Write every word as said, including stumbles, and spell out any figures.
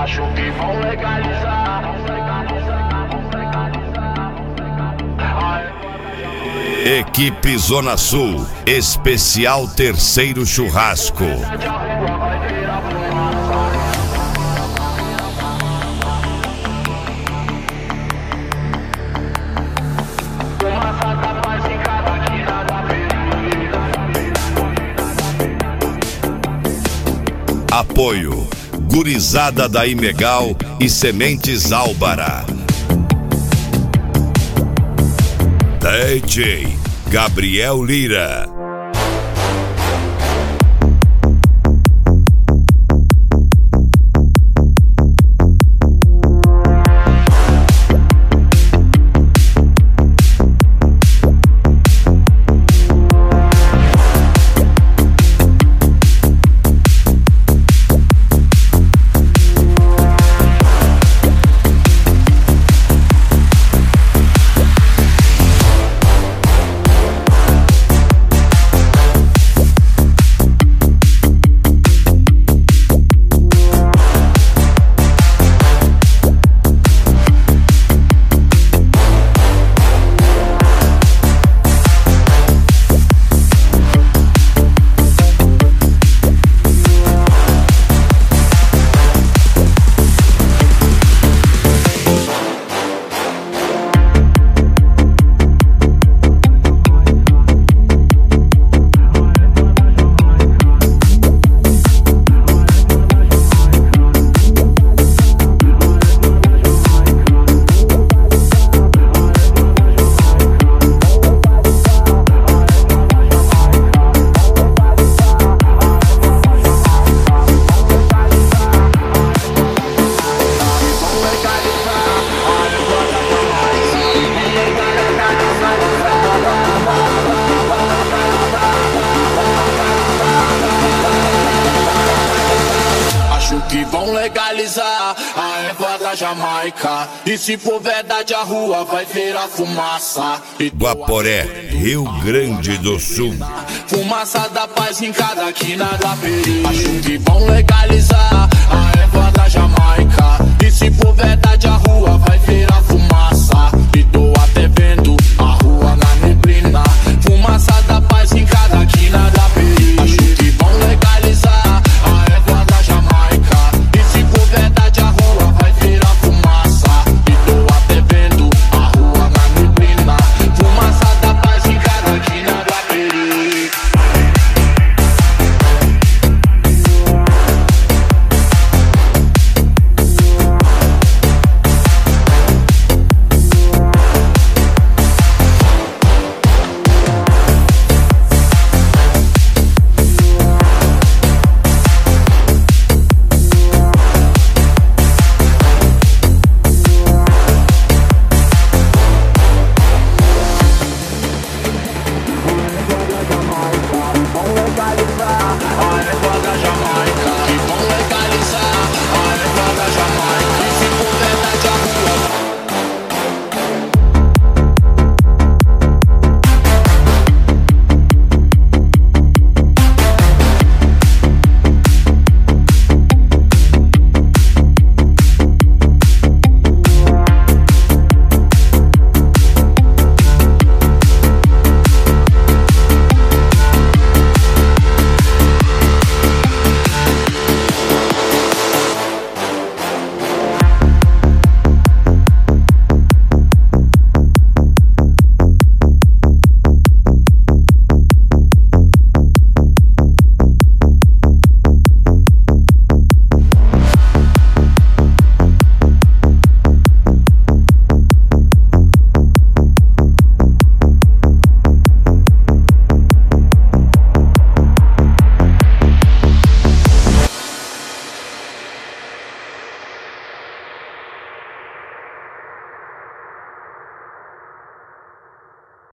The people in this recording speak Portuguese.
Acho que vão legalizar. Equipe Zona Sul, especial terceiro churrasco. Apoio Gurizada da Imegal e Sementes Álvara. D J Gabriel Lira. Que vão legalizar a erva da Jamaica. E se for verdade a rua vai ver a fumaça. Guaporé, Rio Grande do Sul. Fumaça da paz em cada quina da periferia. Acho que vão legalizar a erva da Jamaica. E se for verdade a